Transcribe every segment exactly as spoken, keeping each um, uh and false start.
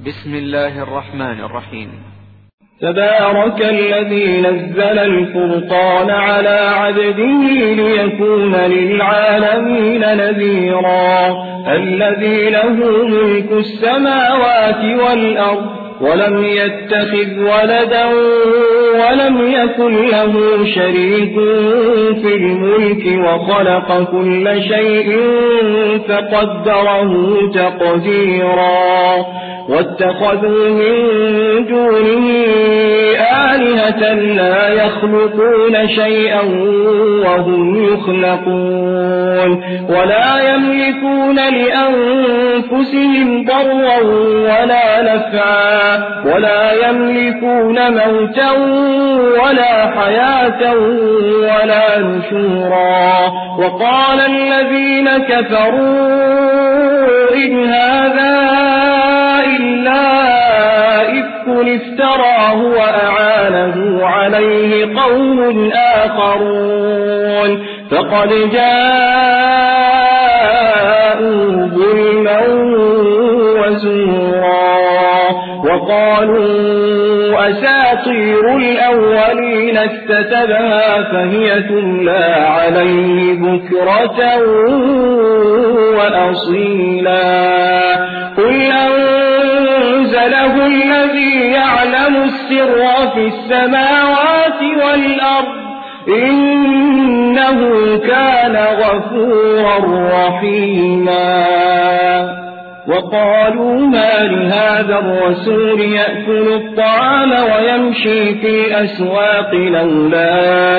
بسم الله الرحمن الرحيم. تبارك الذي نزل الفرقان على عبده ليكون للعالمين نذيرا الذي له ملك السماوات والأرض ولم يتخذ ولدا ولم يكن له شريك في الملك وخلق كل شيء فقدره تقديرا واتخذوا من دونه آلهة لا يخلقون شيئا وهم يخلقون ولا يملكون لأنفسهم ضرا ولا نفعا ولا يملكون موتا ولا حياة ولا نشورا وقال الذين كفروا إن هذا إلا إفك افتراه وأعانه عليه قوم آخرون فقد جاءوا ظلما وزورا وقالوا أساطير الأولين اكتتبها فهي تملى عليه بكرة وأصيلا قل أنزله الذي يعلم السر في السماوات والأرض إنه كان غفورا رحيما وقالوا ما لهذا الرسول يأكل الطعام ويمشي في الأسواق لولا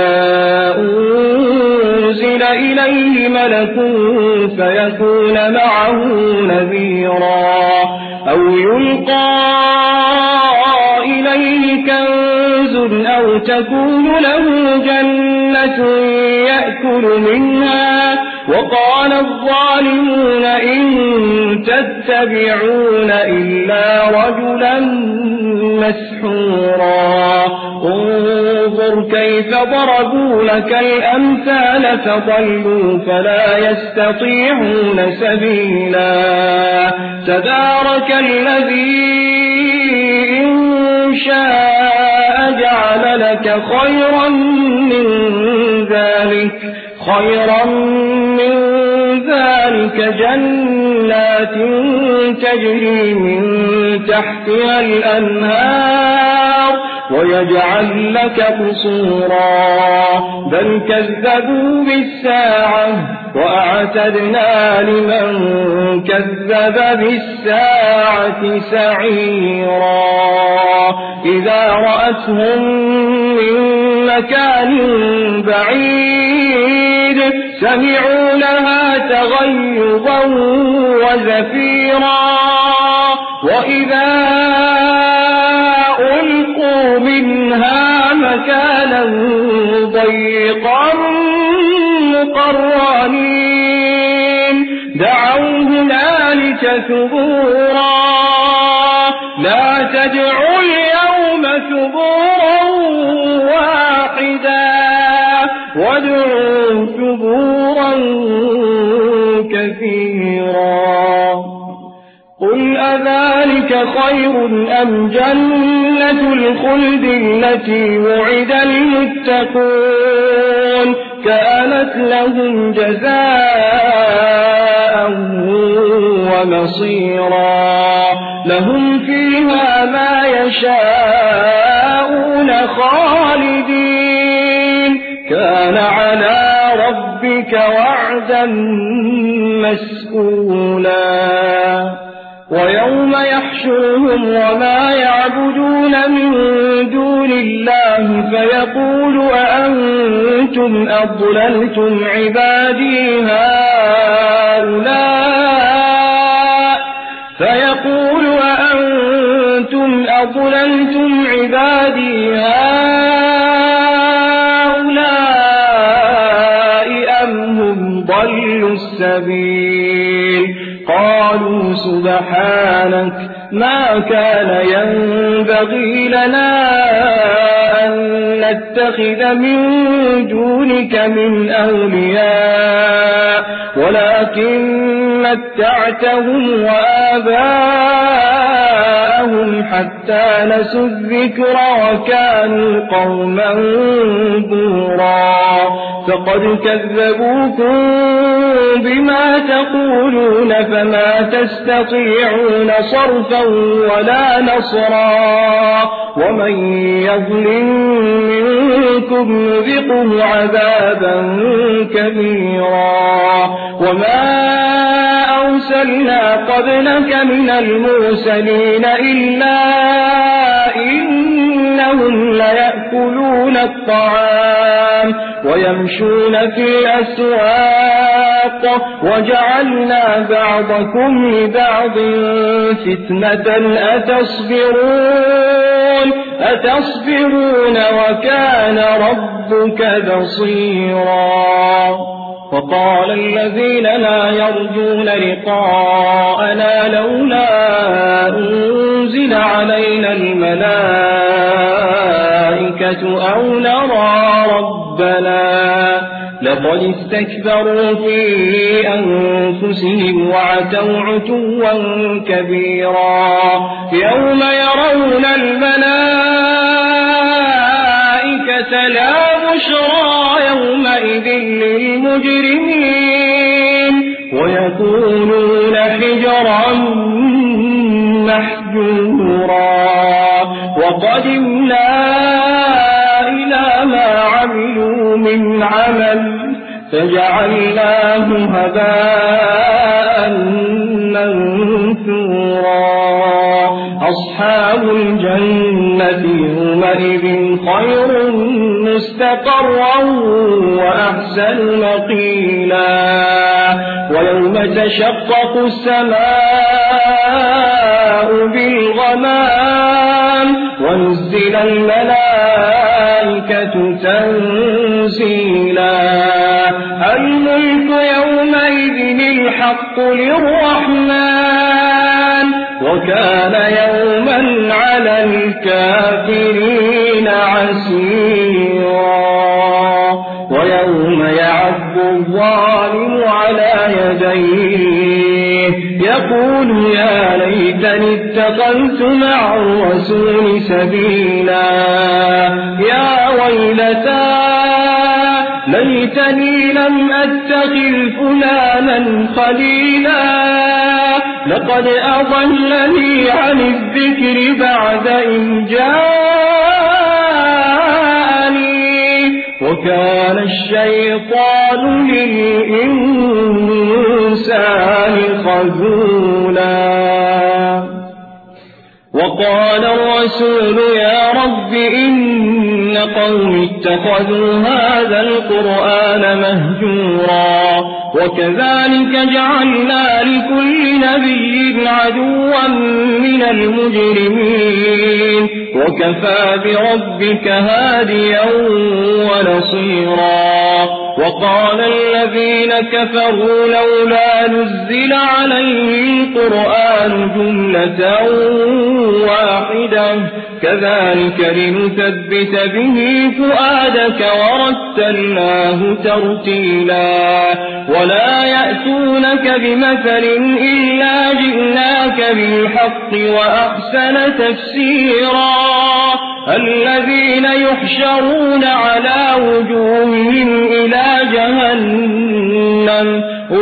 أنزل إليه ملك فيكون معه نذيرا أو يلقى إليه كنز أو تكون له جنة يأكل منها وقال الظالمون إن تتبعون إلا رجلا مسحورا انظر كيف ضربوا لك الأمثال فضلوا فلا يستطيعون سبيلا تبارك الذي إن شاء جعل لك خيرا من ذلك خيرا من ذلك جنات تجري من تحتها الأنهار ويجعل لك قصورا بل كذبوا بالساعة وأعتدنا لمن كذب بالساعة سعيرا إذا رأتهم من مكان بعيد سمعوا لها تغيظا وزفيرا وإذا ألقوا منها مكانا ضيقا مقرنين دعوا هنالك ثبورا لا تدعوا اليوم ثبورا واحدا وادعوا ثبورا كثيرا قل أذلك خير أم جنة الخلد التي وعد المتقون كانت لهم جزاء ومصيرا لهم فيها ما يشاءون خالدين كان على ربك وعدا مسئولا ويوم يحشرهم وما يعبدون من دون الله فيقول أأنتم أضللتم عبادي هؤلاء فيقول أأنتم أضللتم عبادي هؤلاء أم هم ضلوا السبيل قالوا سبحانك ما كان ينبغي لنا أن نتخذ من دونك من أولياء ولكن متعتهم وآباءهم حتى نسوا الذكر وكانوا قوما بورا فقد كذبوكم بما تقولون فما تستطيعون صرفا ولا نصرا ومن يظلم منكم نذقه عذابا كبيرا وما أرسلنا قبلك من المرسلين إلا إنهم ليأكلون الطعام ويمشون في الأسواق وجعلنا بعضكم لبعض فتنة أتصبرون أتصبرون وكان ربك بصيرا وقال الذين لا يرجون لقاءنا لولا أنزل علينا الملائكة أو نرى ربنا لقد استكبروا في أنفسهم وعتوا عتوا كبيرا يوم يرون الملائكة لا بشرى يومئذ للمجرمين ويقولون حجرا محجورا وقدمنا إلى ما عملوا من عمل فجعلناه هباء منثورا أصحاب الجنة يومئذ خير مستقرا وأحسن مقيلا ويوم تشقق السماء بالغمام ونزل الملائكة تنزيلا الملك يومئذ الحق للرحمن وكان يوما على الكافرين عسيرا ويوم يعض الظالم على يديه يقول يا ليتني اتخذت مع الرسول سبيلا يا ويلتى ليتني لم أتخذ فلانا خليلا لقد أضلني عن الذكر بعد إن جاءني وكان الشيطان للإنسان خذولا وقال الرسول يا رب إن قوم اتخذوا هذا القرآن مهجورا وكذلك جعلنا لكل نبي عدوا من المجرمين وكفى بربك هاديا ونصيرا وقال الذين كفروا لولا نزل عليه القرآن جملة واحدة كذلك لنثبت به فؤادك ورتلناه ترتيلا ولا يأتونك بمثل إلا جئناك بالحق وأحسن تفسيرا الذين يحشرون على وجوههم إلى جهنم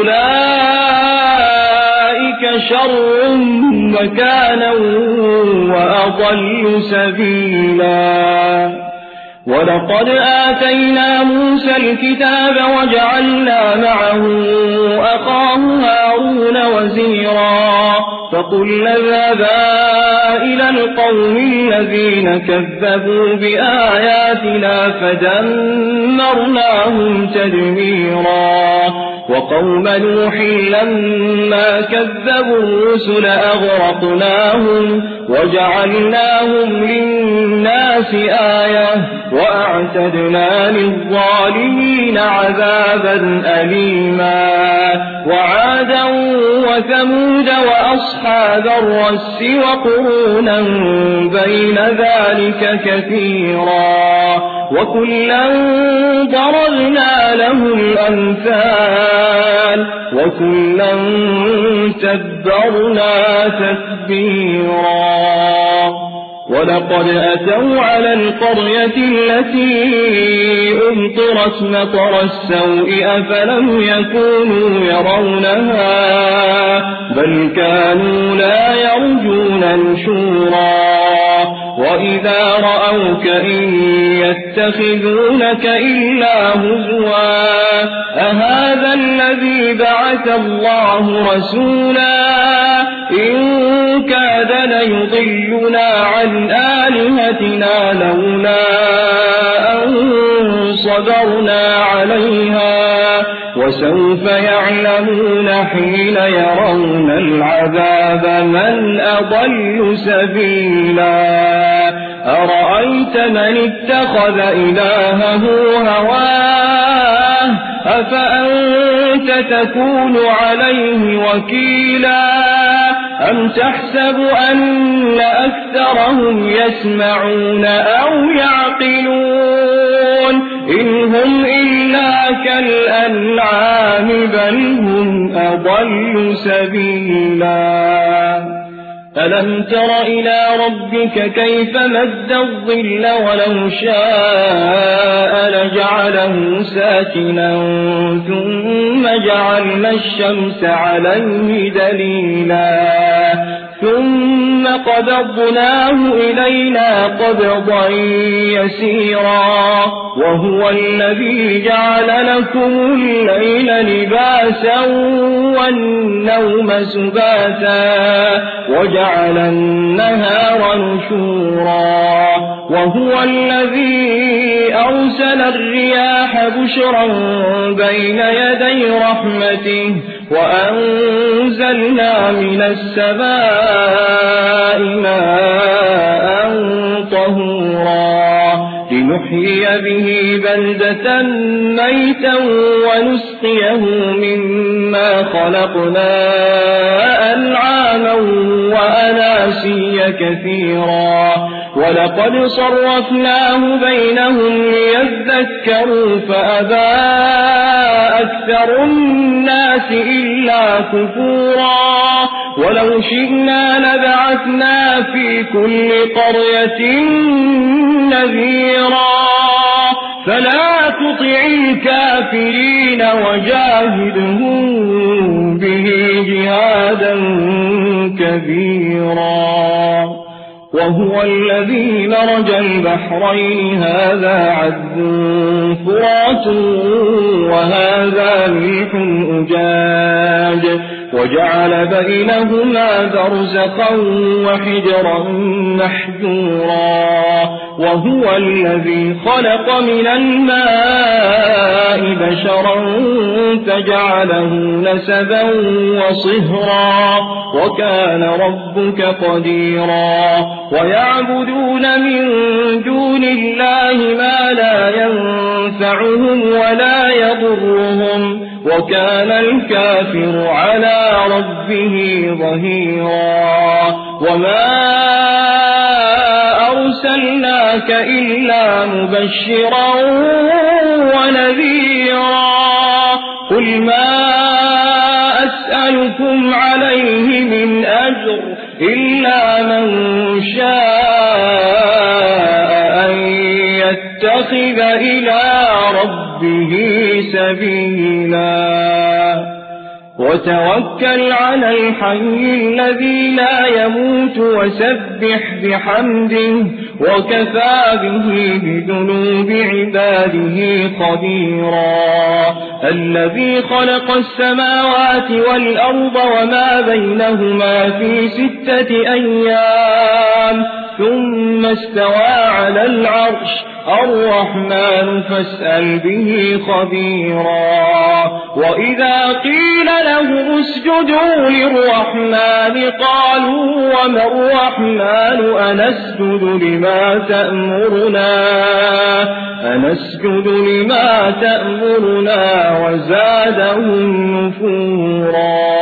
أولئك شر مكانا وأضل سبيلا ولقد آتينا موسى الكتاب وجعلنا معه أخاه هارون وزيرا فقلنا اذهبا إلى القوم الذين كذبوا بآياتنا فدمرناهم تدميرا وقوم نوح لما كذبوا الرسل أغرقناهم وجعلناهم للناس آية وأعتدنا للظالمين عذابا أليما وعادا وثمود وأصحاب الرس وقرونا بين ذلك كثيرا وكلا ضربنا له الأمثال وكلا تبرنا تتبيرا ولقد أتوا على القرية التي أمطرت مطر السوء أفلم يكونوا يرونها بل كانوا لا يرجون نشورا وإذا رأوك إن يتخذونك إلا هزوا أهذا الذي بعث الله رسولا إن كاد ليضلنا عن آلهتنا لولا أن صبرنا عليها وسوف يعلمون حين يرون العذاب من أضل سبيلا أرأيت من اتخذ إلهه هواه أفأنت تكون عليه وكيلا أم تحسب أن أكثرهم يسمعون أو يعقلون إن هم إلا كالأنعام بل هم أضل سبيلا ألم تر إلى ربك كيف مد الظل ولو شاء لجعله ساكنا ثم جعلنا الشمس عليه دليلا ثم قبضناه إلينا قبضا يسيرا وهو الذي جعل لكم الليل لباسا والنوم سباتا وجعل النهار نشورا وهو الذي أرسل الرياح بشرا بين يدي رحمته وأنزلنا من السماء ماء طهورا لنحيي به بلدة ميتا ونسقيه مما خلقنا أنعاما وأناسيا كثيرا ولقد صرفناه بينهم ليذكروا فأبى أكثر الناس إلا كفورا ولو شئنا لبعثنا في كل قرية نذيرا فلا تطع الكافرين وجاهدهم به جهادا كبيرا وهو الذي مرج البحرين هذا عذب فرات وهذا ملح أجاج وجعل بينهما برزخا وحجرا محجورا وهو الذي خلق من الماء بشرا فجعله نسبا وصهرا وكان ربك قديرا ويعبدون من دون الله ما لا ينفعهم ولا يضرهم وكان الكافر على ربه ظهيرا وما أرسلناك إلا مبشرا ونذيرا قل ما أسألكم عليه من أجر إلا من شاء أن يتخذ إلى ربه سبيلا وتوكل على الحي الذي لا يموت وسبح بحمده وكفى به بذنوب عباده خبيرا الذي خلق السماوات والأرض وما بينهما في ستة أيام ثم استوى على العرش الرحمن فاسأل به خبيرا وإذا قيل لهم اسجدوا للرحمن قالوا وما الرحمن أنسجد لما تأمرنا أنسجد لما تأمرنا وزادهم نفورا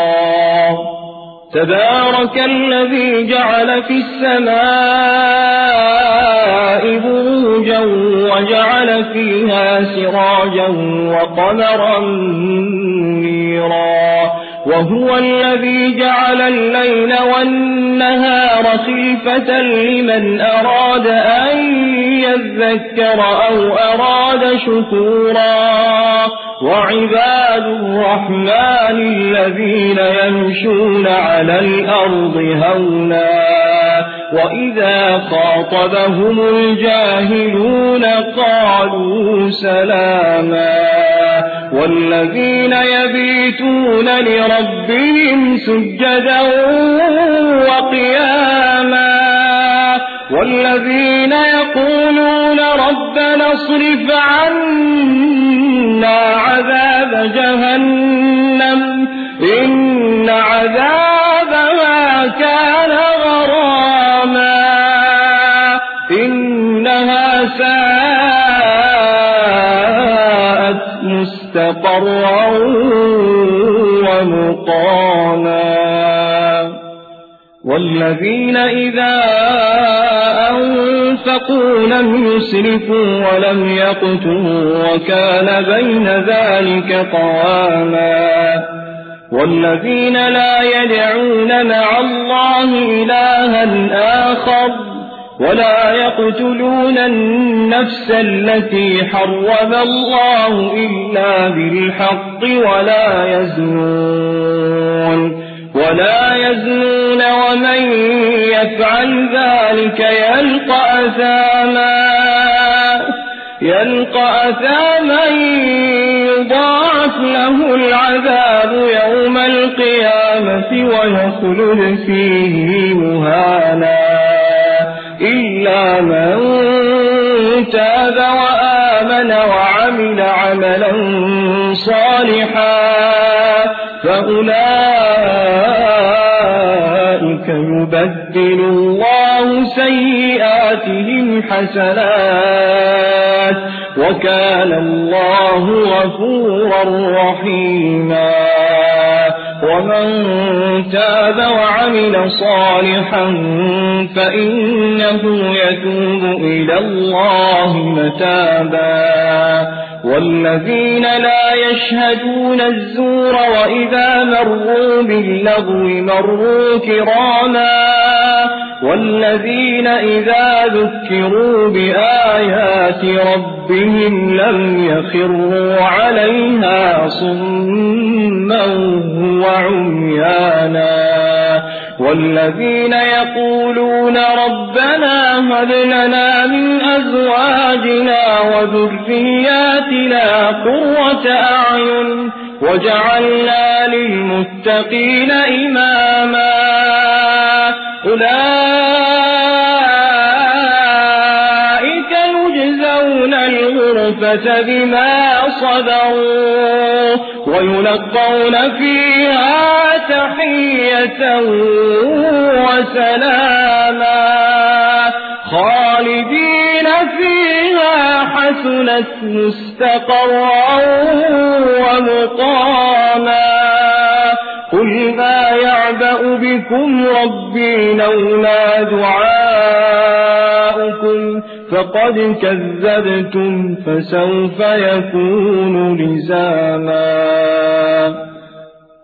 تبارك الذي جعل في السماء بروجا وجعل فيها سراجا وقمرا منيرا وهو الذي جعل الليل والنهار خلفة لمن أراد أن يذكر أو أراد شكورا وعباد الرحمن الذين يمشون على الأرض هونا وإذا خاطبهم الجاهلون قالوا سلاما والذين يبيتون لربهم سجدا وقياما والذين يقولون ربنا اصرف عنا عذاب جهنم إن عذابها كان غراما إنها ساءت مستقرا ومقاما والذين إذا أنفقوا لم يسرفوا ولم يقتروا وكان بين ذلك قواما والذين لا يدعون مع الله إلها آخر ولا يقتلون النفس التي حرم الله إلا بالحق ولا يزنون ولا يزنون ومن يفعل ذلك يلقى أثاما يلقى أثاما يضاعف له العذاب يوم القيامة ويخلد فيه مهانا إلا من تاب وآمن وعمل عملا صالحا فأولئك يبدل الله سيئاتهم حسنات وكان الله غفورا رحيما ومن تاب وعمل صالحا فإنه يتوب إلى الله متابا والذين لا يشهدون الزور وإذا مروا باللغو مروا كراما والذين إذا ذكروا بآيات ربهم لم يخروا عليها صما وعميانا والذين يقولون ربنا هب لنا من أزواجنا وذرياتنا قرة أعين وجعلنا للمتقين إماما أولئك يجزون الغرفة بما صبروا ويلقون فيها تحية وسلاما خالدين فيها حسنت مستقرا ومقاما قل ما يعبأ بكم ربي لولا دعاؤكم فقد كذبتم فسوف يكون لزاما